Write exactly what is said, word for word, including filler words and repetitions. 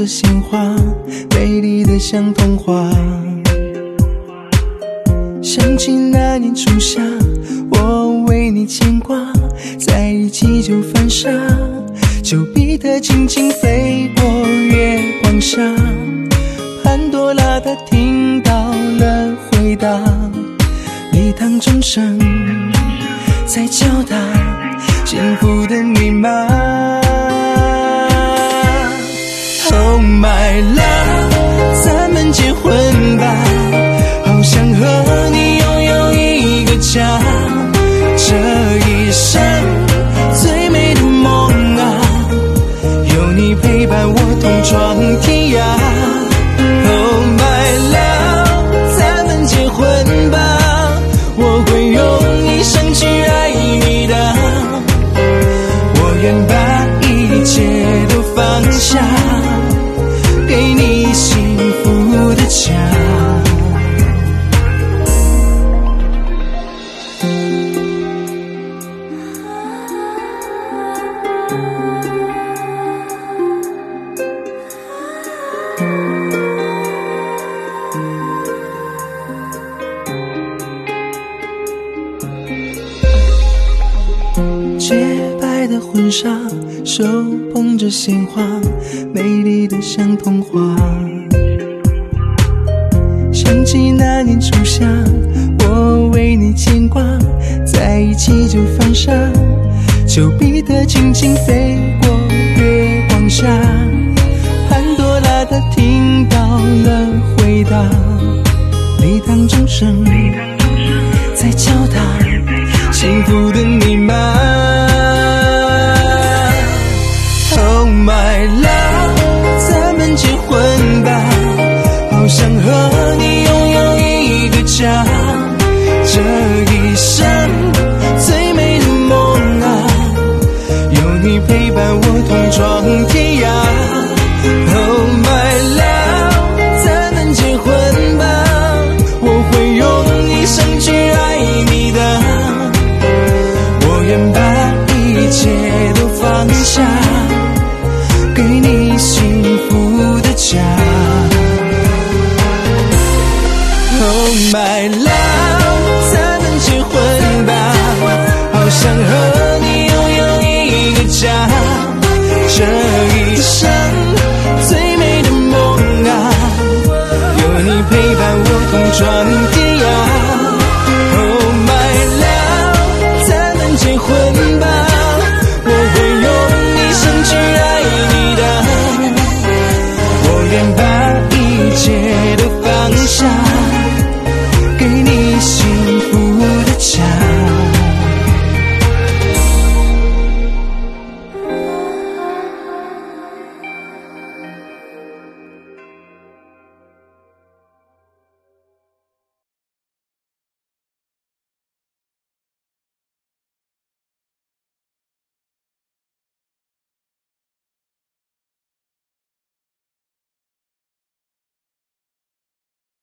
着鲜花，美丽的像童话。想起那年初夏，我为你牵挂，在一起就犯傻，丘比特轻轻飞过月光下，潘多拉她听到了回答，礼堂钟声在敲打幸福的密码。 Oh my love， 咱们结婚吧，好想和你拥有一个家，这一生最美的梦啊，有你陪伴我同闯天涯。Oh my love， 咱们结婚吧，我会用一生去爱你的，我愿把一切都放下，给你幸福的家。洁白的婚纱，手捧着鲜花，美丽的像童话。想起那年初夏，我为你牵挂，在一起就犯傻，丘比特轻轻飞过月光下，潘多拉她听到了回答，礼堂钟声